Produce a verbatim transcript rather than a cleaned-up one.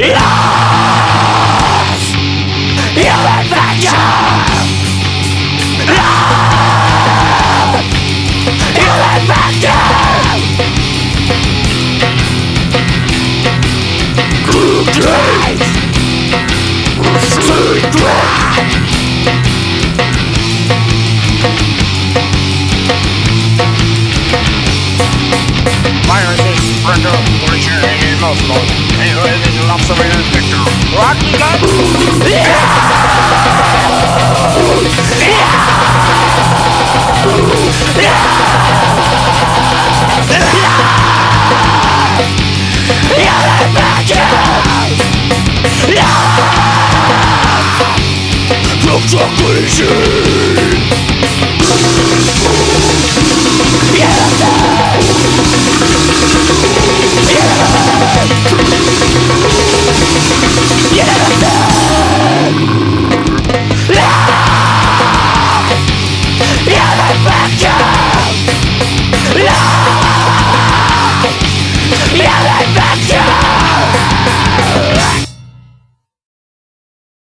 Human vacuum. Human vacuum. Great. Secret. Viruses, render, origin, and multiple. Anyway, there's lots of real picture. Rock me, guys. From the crazy.